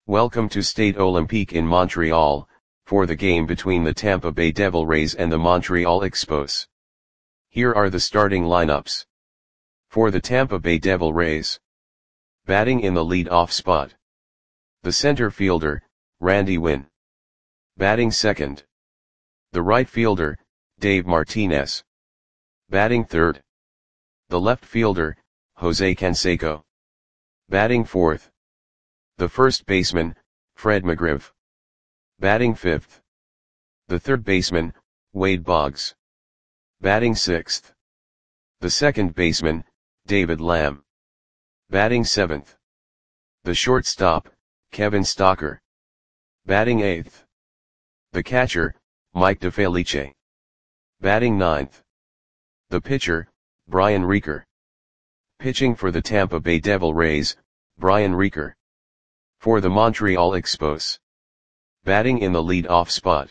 Welcome to Stade Olympique in Montreal, for the game between the Tampa Bay Devil Rays and the Montreal Expos. Here are the starting lineups. For the Tampa Bay Devil Rays. Batting in the lead-off spot. The center fielder, Randy Winn. Batting second. The right fielder, Dave Martinez. Batting third. The left fielder, Jose Canseco. Batting fourth. The first baseman, Fred McGriff. Batting fifth. The third baseman, Wade Boggs. Batting sixth. The second baseman, David Lamb. Batting seventh. The shortstop, Kevin Stocker. Batting eighth. The catcher, Mike DeFelice. Batting ninth. The pitcher, Brian Reeker. Pitching for the Tampa Bay Devil Rays, Brian Reeker. For the Montreal Expos. Batting in the lead-off spot.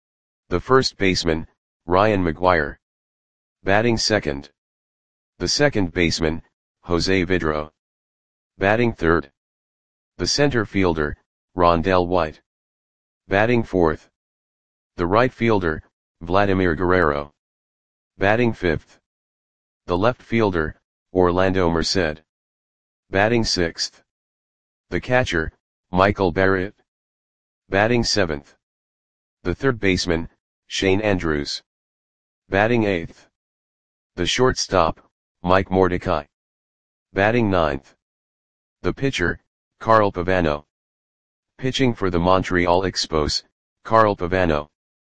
The first baseman, Ryan McGuire. Batting second. The second baseman, Jose Vidro. Batting third. The center fielder, Rondell White. Batting fourth. The right fielder, Vladimir Guerrero. Batting fifth. The left fielder, Orlando Merced. Batting sixth. The catcher, Michael Barrett. Batting seventh. The third baseman, Shane Andrews. Batting eighth. The shortstop, Mike Mordecai. Batting ninth. The pitcher, Carl Pavano. Pitching for the Montreal Expos, Carl Pavano.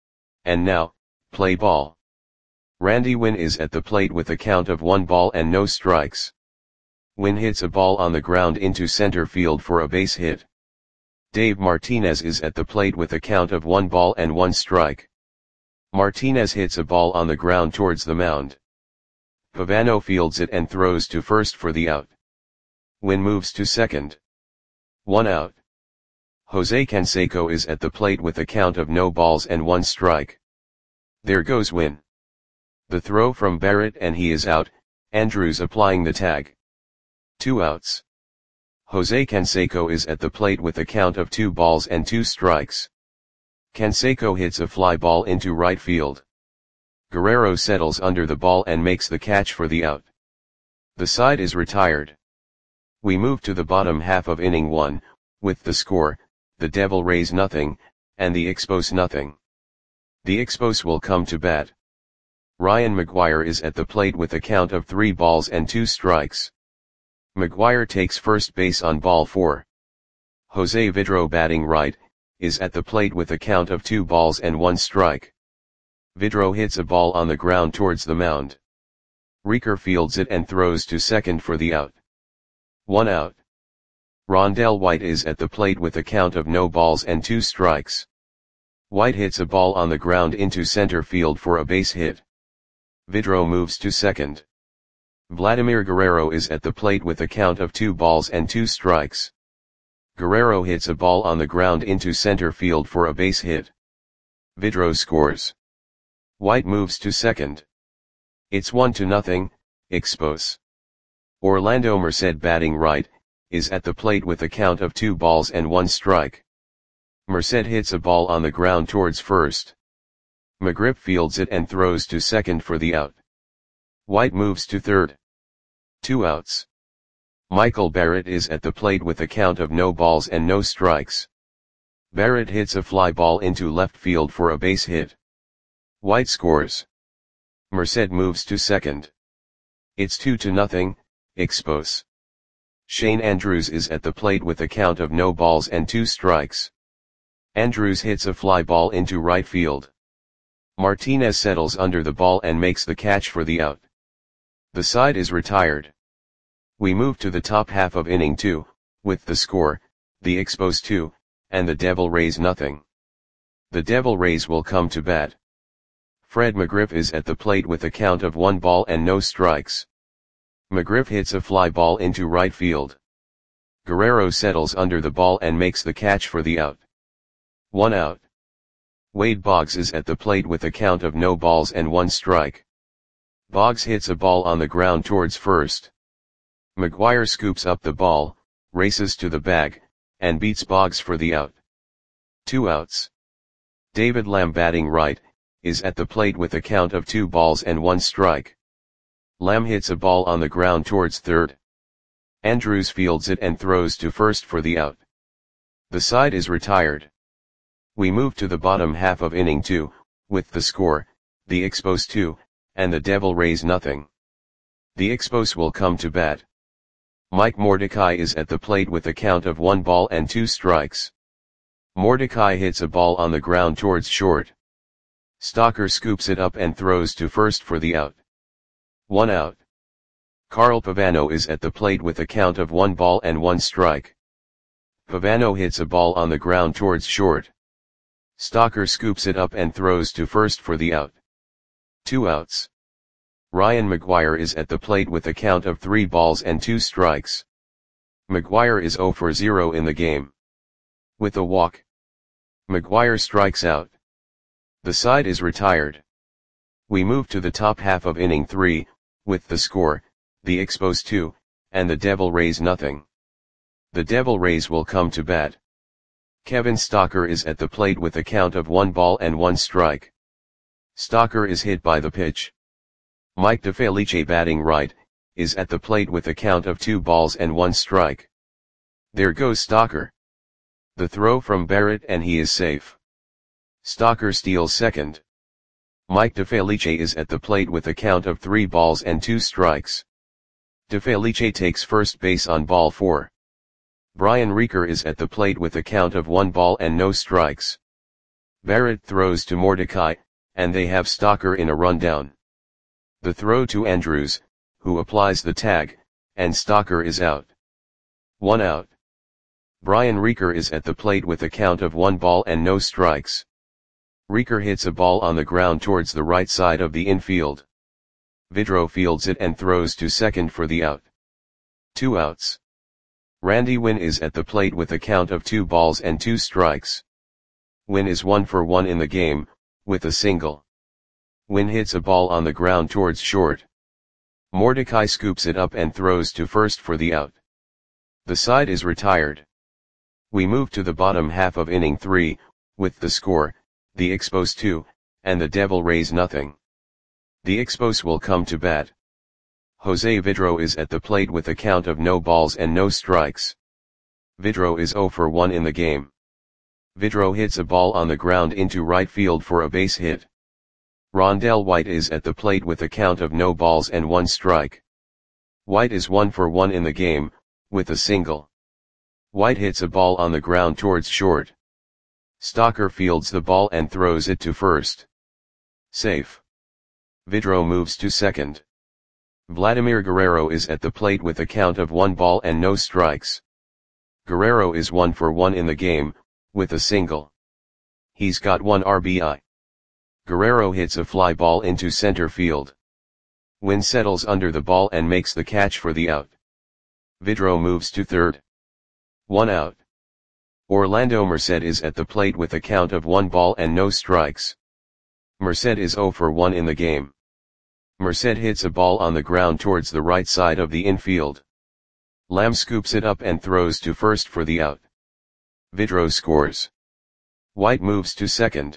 And now, play ball. Randy Winn is at the plate with a count of 1 ball and no strikes. Winn hits a ball on the ground into center field for a base hit. Dave Martinez is at the plate with a count of 1 ball and 1 strike. Martinez hits a ball on the ground towards the mound. Pavano fields it and throws to first for the out. Winn moves to second. 1 out. Jose Canseco is at the plate with a count of no balls and 1 strike. There goes Winn. The throw from Barrett and he is out, Andrews applying the tag. 2 outs. Jose Canseco is at the plate with a count of 2 balls and 2 strikes. Canseco hits a fly ball into right field. Guerrero settles under the ball and makes the catch for the out. The side is retired. We move to the bottom half of inning 1, with the score, the Devil Rays nothing, and the Expos nothing. The Expos will come to bat. Ryan McGuire is at the plate with a count of 3 balls and 2 strikes. McGuire takes first base on ball 4. Jose Vidro batting right, is at the plate with a count of 2 balls and 1 strike. Vidro hits a ball on the ground towards the mound. Reeker fields it and throws to second for the out. 1 out. Rondell White is at the plate with a count of no balls and 2 strikes. White hits a ball on the ground into center field for a base hit. Vidro moves to second. Vladimir Guerrero is at the plate with a count of 2 balls and 2 strikes. Guerrero hits a ball on the ground into center field for a base hit. Vidro scores. White moves to second. It's 1-0, Expos. Orlando Merced batting right, is at the plate with a count of 2 balls and 1 strike. Merced hits a ball on the ground towards first. McGriff fields it and throws to second for the out. White moves to third. 2 outs. Michael Barrett is at the plate with a count of no balls and no strikes. Barrett hits a fly ball into left field for a base hit. White scores. Merced moves to second. It's 2-0, Expos. Shane Andrews is at the plate with a count of no balls and 2 strikes. Andrews hits a fly ball into right field. Martinez settles under the ball and makes the catch for the out. The side is retired. We move to the top half of inning 2, with the score, the Expos 2, and the Devil Rays nothing. The Devil Rays will come to bat. Fred McGriff is at the plate with a count of 1 ball and no strikes. McGriff hits a fly ball into right field. Guerrero settles under the ball and makes the catch for the out. 1 out. Wade Boggs is at the plate with a count of no balls and 1 strike. Boggs hits a ball on the ground towards first. McGuire scoops up the ball, races to the bag, and beats Boggs for the out. 2 outs. David Lamb batting right, is at the plate with a count of 2 balls and 1 strike. Lamb hits a ball on the ground towards third. Andrews fields it and throws to first for the out. The side is retired. We move to the bottom half of inning 2, with the score, the Expos 2, and the Devil Rays nothing. The Expos will come to bat. Mike Mordecai is at the plate with a count of 1 ball and 2 strikes. Mordecai hits a ball on the ground towards short. Stalker scoops it up and throws to first for the out. 1 out. Carl Pavano is at the plate with a count of 1 ball and 1 strike. Pavano hits a ball on the ground towards short. Stalker scoops it up and throws to first for the out. 2 outs. Ryan McGuire is at the plate with a count of 3 balls and 2 strikes. McGuire is 0 for 0 in the game. With a walk, McGuire strikes out. The side is retired. We move to the top half of inning 3, with the score, the Expos 2, and the Devil Rays nothing. The Devil Rays will come to bat. Kevin Stalker is at the plate with a count of 1 ball and 1 strike. Stalker is hit by the pitch. Mike DeFelice batting right, is at the plate with a count of 2 balls and 1 strike. There goes Stalker. The throw from Barrett and he is safe. Stalker steals second. Mike DeFelice is at the plate with a count of 3 balls and 2 strikes. DeFelice takes first base on ball 4. Brian Reeker is at the plate with a count of 1 ball and no strikes. Barrett throws to Mordecai, and they have Stalker in a rundown. The throw to Andrews, who applies the tag, and Stalker is out. 1 out. Brian Reeker is at the plate with a count of 1 ball and no strikes. Reeker hits a ball on the ground towards the right side of the infield. Vidro fields it and throws to second for the out. 2 outs. Randy Winn is at the plate with a count of 2 balls and 2 strikes. Winn is 1 for 1 in the game, with a single. Winn hits a ball on the ground towards short. Mordecai scoops it up and throws to first for the out. The side is retired. We move to the bottom half of inning 3, with the score, the Expos 2, and the Devil Rays nothing. The Expos will come to bat. Jose Vidro is at the plate with a count of no balls and no strikes. Vidro is 0 for 1 in the game. Vidro hits a ball on the ground into right field for a base hit. Rondell White is at the plate with a count of no balls and 1 strike. White is 1 for 1 in the game, with a single. White hits a ball on the ground towards short. Stalker fields the ball and throws it to first. Safe. Vidro moves to second. Vladimir Guerrero is at the plate with a count of 1 ball and no strikes. Guerrero is 1 for 1 in the game, with a single. He's got 1 RBI. Guerrero hits a fly ball into center field. Winn settles under the ball and makes the catch for the out. Vidro moves to third. 1 out. Orlando Merced is at the plate with a count of 1 ball and no strikes. Merced is 0 for 1 in the game. Merced hits a ball on the ground towards the right side of the infield. Lamb scoops it up and throws to first for the out. Vidro scores. White moves to second.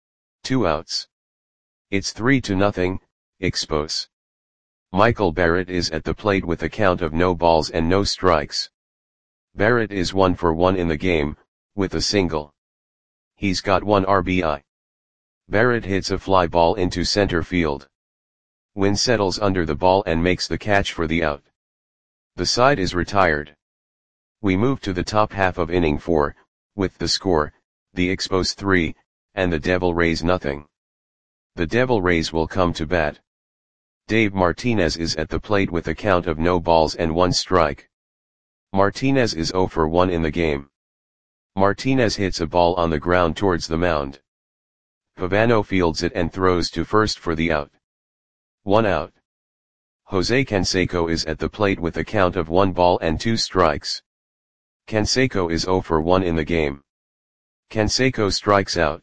2 outs. It's 3-0, Expos. Michael Barrett is at the plate with a count of no balls and no strikes. Barrett is 1 for 1 in the game, with a single. He's got 1 RBI. Barrett hits a fly ball into center field. Winn settles under the ball and makes the catch for the out. The side is retired. We move to the top half of inning 4, with the score, the Expos 3, and the Devil Rays nothing. The Devil Rays will come to bat. Dave Martinez is at the plate with a count of no balls and 1 strike. Martinez is 0 for 1 in the game. Martinez hits a ball on the ground towards the mound. Pavano fields it and throws to first for the out. 1 out. Jose Canseco is at the plate with a count of 1 ball and 2 strikes. Canseco is 0 for 1 in the game. Canseco strikes out.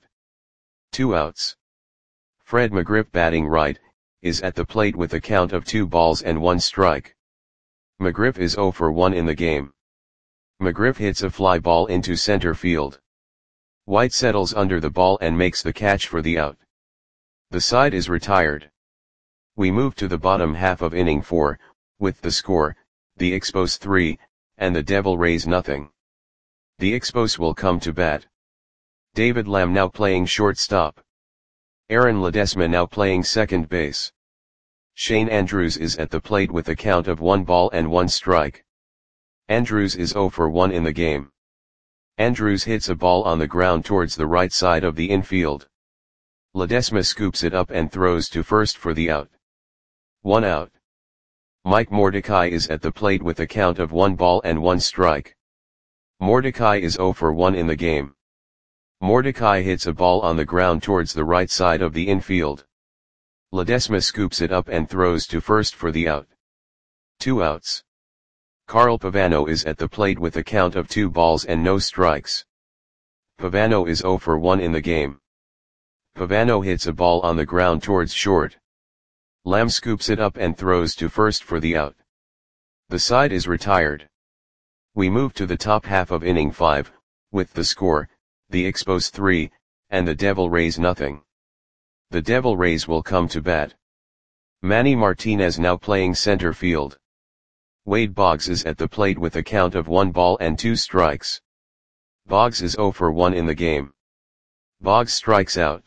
2 outs. Fred McGriff batting right, is at the plate with a count of 2 balls and 1 strike. McGriff is 0 for 1 in the game. McGriff hits a fly ball into center field. White settles under the ball and makes the catch for the out. The side is retired. We move to the bottom half of inning 4, with the score, the Expos 3, and the Devil Rays nothing. The Expos will come to bat. David Lamb now playing shortstop. Aaron Ledesma now playing second base. Shane Andrews is at the plate with a count of 1 ball and 1 strike. Andrews is 0 for 1 in the game. Andrews hits a ball on the ground towards the right side of the infield. Ledesma scoops it up and throws to first for the out. 1 out. Mike Mordecai is at the plate with a count of 1 ball and 1 strike. Mordecai is 0 for 1 in the game. Mordecai hits a ball on the ground towards the right side of the infield. Ledesma scoops it up and throws to first for the out. 2 outs. Carl Pavano is at the plate with a count of 2 balls and no strikes. Pavano is 0 for 1 in the game. Pavano hits a ball on the ground towards short. Lamb scoops it up and throws to first for the out. The side is retired. We move to the top half of inning 5, with the score, the Expos 3, and the Devil Rays nothing. The Devil Rays will come to bat. Manny Martinez now playing center field. Wade Boggs is at the plate with a count of 1 ball and 2 strikes. Boggs is 0 for 1 in the game. Boggs strikes out.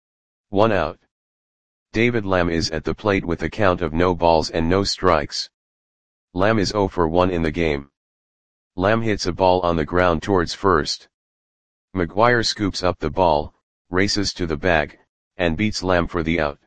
1 out. David Lamb is at the plate with a count of no balls and no strikes. Lamb is 0 for 1 in the game. Lamb hits a ball on the ground towards first. McGuire scoops up the ball, races to the bag, and beats Lamb for the out.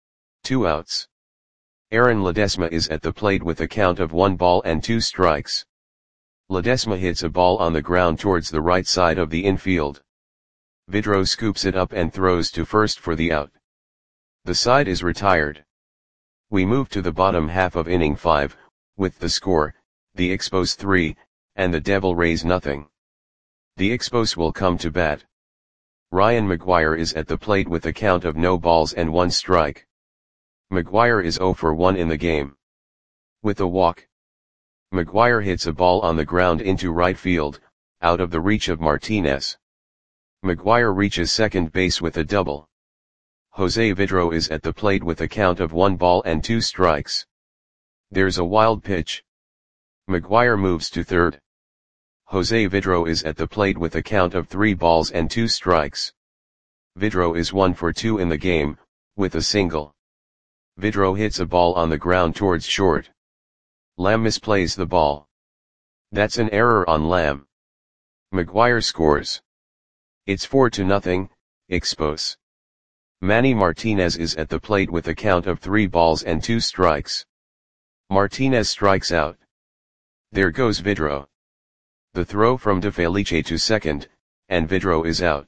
2 outs. Aaron Ledesma is at the plate with a count of 1 ball and 2 strikes. Ledesma hits a ball on the ground towards the right side of the infield. Vidro scoops it up and throws to first for the out. The side is retired. We move to the bottom half of inning 5, with the score, the Expos 3, and the Devil Rays nothing. The Expos will come to bat. Ryan McGuire is at the plate with a count of no balls and 1 strike. McGuire is 0 for 1 in the game. With a walk. McGuire hits a ball on the ground into right field, out of the reach of Martinez. McGuire reaches second base with a double. Jose Vidro is at the plate with a count of 1 ball and 2 strikes. There's a wild pitch. McGuire moves to third. Jose Vidro is at the plate with a count of 3 balls and 2 strikes. Vidro is 1 for 2 in the game, with a single. Vidro hits a ball on the ground towards short. Lamb misplays the ball. That's an error on Lamb. McGuire scores. It's 4-0, Expos. Manny Martinez is at the plate with a count of 3 balls and 2 strikes. Martinez strikes out. There goes Vidro. The throw from De Felice to second, and Vidro is out.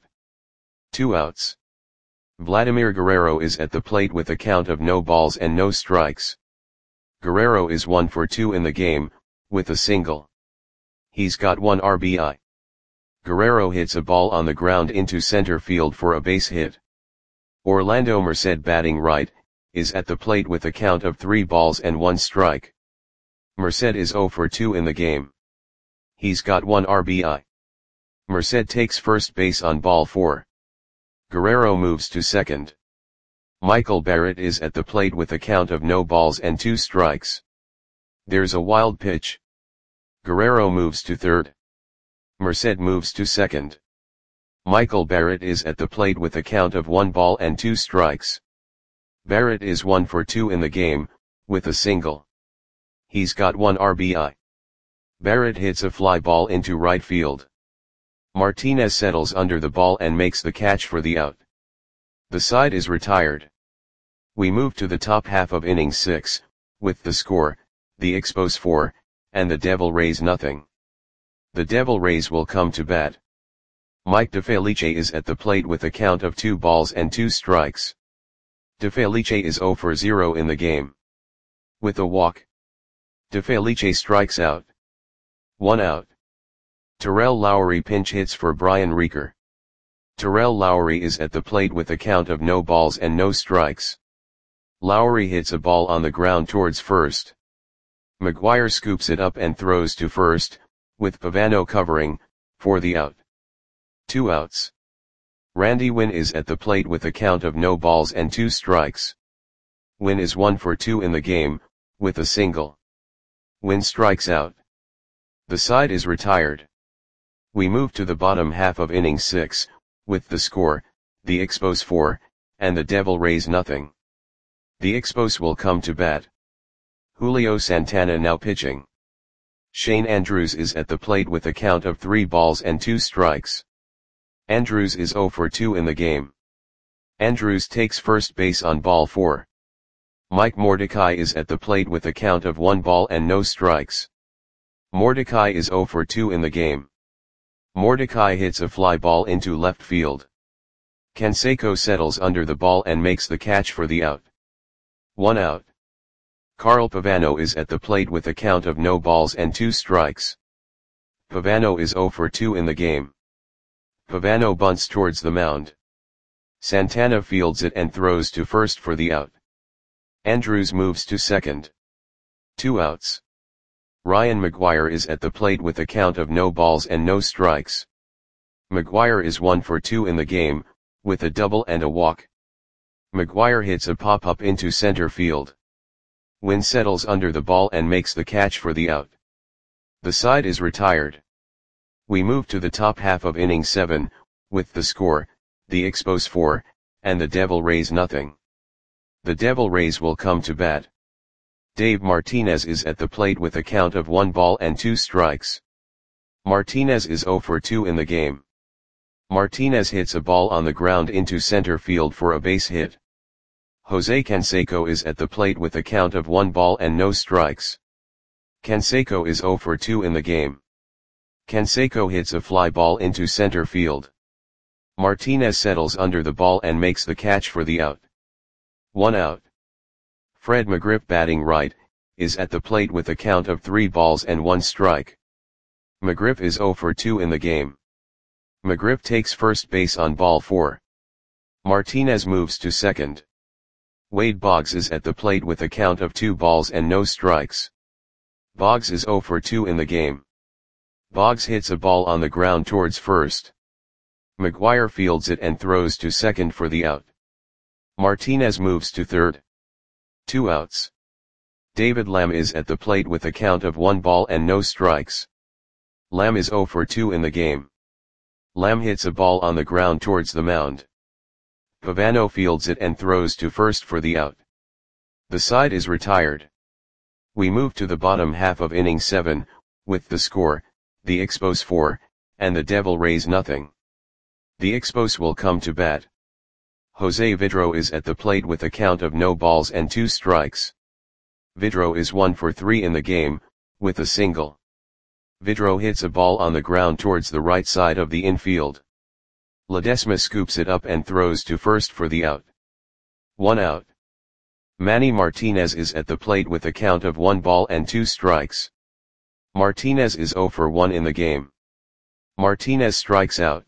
2 outs. Vladimir Guerrero is at the plate with a count of no balls and no strikes. Guerrero is 1 for 2 in the game, with a single. He's got 1 RBI. Guerrero hits a ball on the ground into center field for a base hit. Orlando Merced batting right, is at the plate with a count of 3 balls and 1 strike. Merced is 0 for 2 in the game. He's got 1 RBI. Merced takes first base on ball 4. Guerrero moves to second. Michael Barrett is at the plate with a count of no balls and 2 strikes. There's a wild pitch. Guerrero moves to third. Merced moves to second. Michael Barrett is at the plate with a count of 1 ball and 2 strikes. Barrett is 1 for 2 in the game, with a single. He's got 1 RBI. Barrett hits a fly ball into right field. Martinez settles under the ball and makes the catch for the out. The side is retired. We move to the top half of inning 6, with the score, the Expos 4, and the Devil Rays nothing. The Devil Rays will come to bat. Mike De Felice is at the plate with a count of 2 balls and 2 strikes. De Felice is 0 for 0 in the game. With a walk. De Felice strikes out. 1 out. Terrell Lowry pinch hits for Brian Reeker. Terrell Lowry is at the plate with a count of no balls and no strikes. Lowry hits a ball on the ground towards first. McGuire scoops it up and throws to first, with Pavano covering, for the out. 2 outs. Randy Wynn is at the plate with a count of no balls and 2 strikes. Wynn is 1 for 2 in the game, with a single. Wynn strikes out. The side is retired. We move to the bottom half of inning 6, with the score, the Expos 4, and the Devil Rays nothing. The Expos will come to bat. Julio Santana now pitching. Shane Andrews is at the plate with a count of 3 balls and 2 strikes. Andrews is 0 for 2 in the game. Andrews takes first base on ball 4. Mike Mordecai is at the plate with a count of 1 ball and no strikes. Mordecai is 0 for 2 in the game. Mordecai hits a fly ball into left field. Canseco settles under the ball and makes the catch for the out. 1 out. Carl Pavano is at the plate with a count of no balls and 2 strikes. Pavano is 0 for 2 in the game. Pavano bunts towards the mound. Santana fields it and throws to first for the out. Andrews moves to second. 2 outs. Ryan McGuire is at the plate with a count of no balls and no strikes. McGuire is 1 for 2 in the game, with a double and a walk. McGuire hits a pop-up into center field. Wynn settles under the ball and makes the catch for the out. The side is retired. We move to the top half of inning 7, with the score, the Expos 4, and the Devil Rays nothing. The Devil Rays will come to bat. Dave Martinez is at the plate with a count of 1 ball and 2 strikes. Martinez is 0 for 2 in the game. Martinez hits a ball on the ground into center field for a base hit. Jose Canseco is at the plate with a count of 1 ball and no strikes. Canseco is 0 for 2 in the game. Canseco hits a fly ball into center field. Martinez settles under the ball and makes the catch for the out. 1 out. Fred McGriff batting right, is at the plate with a count of 3 balls and 1 strike. McGriff is 0 for 2 in the game. McGriff takes first base on ball 4. Martinez moves to second. Wade Boggs is at the plate with a count of 2 balls and no strikes. Boggs is 0 for 2 in the game. Boggs hits a ball on the ground towards first. McGuire fields it and throws to second for the out. Martinez moves to third. 2 outs. David Lamb is at the plate with a count of 1 ball and no strikes. Lamb is 0 for 2 in the game. Lamb hits a ball on the ground towards the mound. Pavano fields it and throws to first for the out. The side is retired. We move to the bottom half of inning 7, with the score, the Expos 4, and the Devil Rays nothing. The Expos will come to bat. Jose Vidro is at the plate with a count of no balls and 2 strikes. Vidro is 1 for 3 in the game, with a single. Vidro hits a ball on the ground towards the right side of the infield. Ledesma scoops it up and throws to first for the out. 1 out. Manny Martinez is at the plate with a count of 1 ball and 2 strikes. Martinez is 0 for 1 in the game. Martinez strikes out.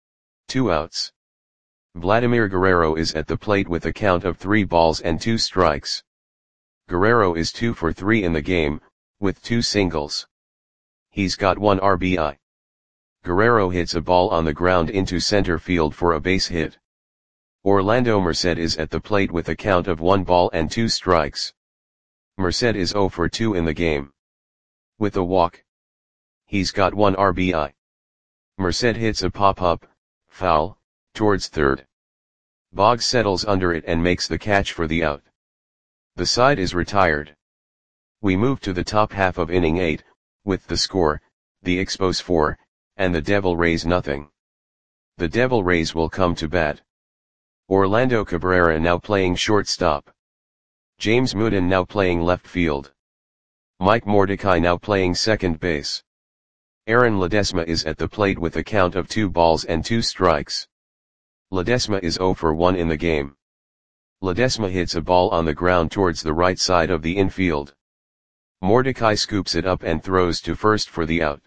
2 outs. Vladimir Guerrero is at the plate with a count of 3 balls and 2 strikes. Guerrero is 2 for 3 in the game, with 2 singles. He's got 1 RBI. Guerrero hits a ball on the ground into center field for a base hit. Orlando Merced is at the plate with a count of 1 ball and 2 strikes. Merced is 0 for 2 in the game. With a walk. He's got 1 RBI. Merced hits a pop-up, foul, towards third. Boggs settles under it and makes the catch for the out. The side is retired. We move to the top half of inning 8, with the score, the Expos 4, and the Devil Rays nothing. The Devil Rays will come to bat. Orlando Cabrera now playing shortstop. James Mooden now playing left field. Mike Mordecai now playing second base. Aaron Ledesma is at the plate with a count of 2 balls and 2 strikes. Ledesma is 0 for 1 in the game. Ledesma hits a ball on the ground towards the right side of the infield. Mordecai scoops it up and throws to first for the out.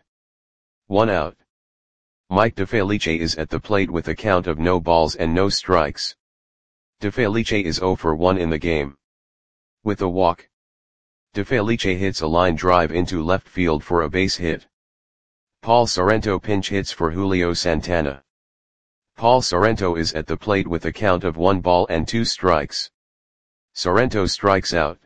1 out. Mike DeFelice is at the plate with a count of no balls and no strikes. DeFelice is 0 for 1 in the game. With a walk. DeFelice hits a line drive into left field for a base hit. Paul Sorrento pinch hits for Julio Santana. Paul Sorrento is at the plate with a count of 1 ball and 2 strikes. Sorrento strikes out.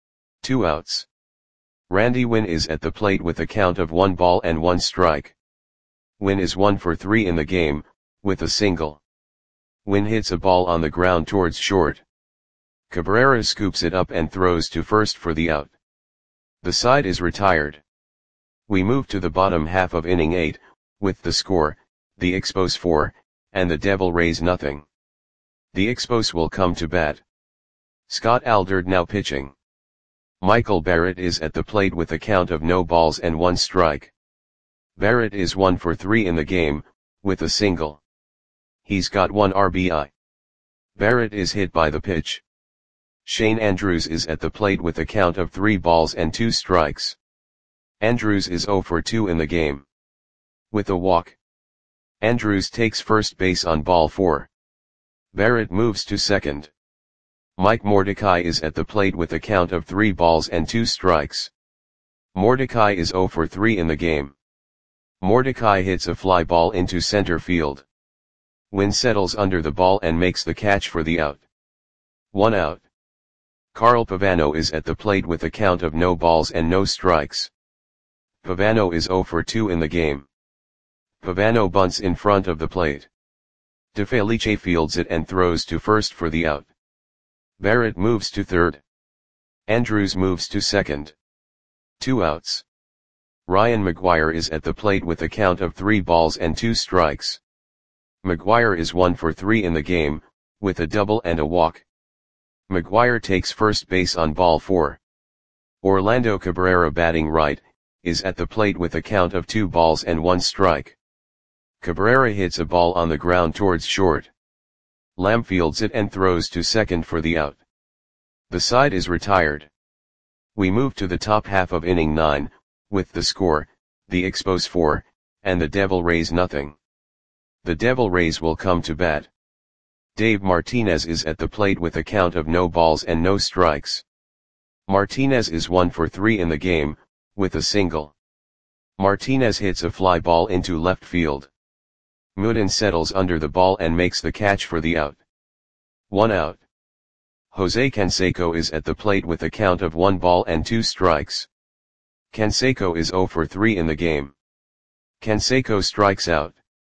2 outs. Randy Winn is at the plate with a count of 1 ball and 1 strike. Winn is 1 for 3 in the game, with a single. Winn hits a ball on the ground towards short. Cabrera scoops it up and throws to first for the out. The side is retired. We move to the bottom half of inning 8, with the score, the Expos 4, and the Devil Rays nothing. The Expos will come to bat. Scott Alldred now pitching. Michael Barrett is at the plate with a count of no balls and 1 strike. Barrett is 1 for 3 in the game, with a single. He's got 1 RBI. Barrett is hit by the pitch. Shane Andrews is at the plate with a count of 3 balls and 2 strikes. Andrews is 0 for 2 in the game. With a walk. Andrews takes first base on ball 4. Barrett moves to second. Mike Mordecai is at the plate with a count of 3 balls and 2 strikes. Mordecai is 0 for 3 in the game. Mordecai hits a fly ball into center field. Winn settles under the ball and makes the catch for the out. 1 out. Carl Pavano is at the plate with a count of no balls and no strikes. Pavano is 0 for 2 in the game. Pavano bunts in front of the plate. DeFelice fields it and throws to first for the out. Barrett moves to third. Andrews moves to second. 2 outs. Ryan McGuire is at the plate with a count of 3 balls and 2 strikes. McGuire is 1 for 3 in the game, with a double and a walk. McGuire takes first base on ball 4. Orlando Cabrera batting right, is at the plate with a count of 2 balls and 1 strike. Cabrera hits a ball on the ground towards short. Lamb fields it and throws to second for the out. The side is retired. We move to the top half of inning 9, with the score, the Expos 4, and the Devil Rays nothing. The Devil Rays will come to bat. Dave Martinez is at the plate with a count of no balls and no strikes. Martinez is 1 for 3 in the game, with a single. Martinez hits a fly ball into left field. Mooden settles under the ball and makes the catch for the out. 1 out. Jose Canseco is at the plate with a count of 1 ball and 2 strikes. Canseco is 0 for 3 in the game. Canseco strikes out.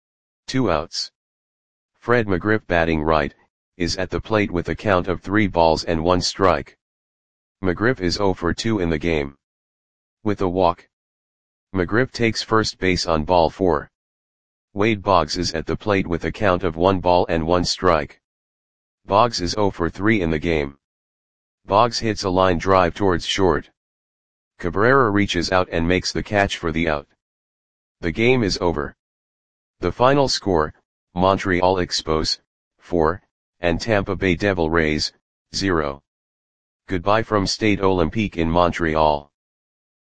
2 outs. Fred McGriff batting right, is at the plate with a count of 3 balls and 1 strike. McGriff is 0 for 2 in the game. With a walk. McGriff takes first base on ball 4. Wade Boggs is at the plate with a count of 1 ball and 1 strike. Boggs is 0 for 3 in the game. Boggs hits a line drive towards short. Cabrera reaches out and makes the catch for the out. The game is over. The final score, Montreal Expos, 4, and Tampa Bay Devil Rays, 0. Goodbye from Stade Olympique in Montreal.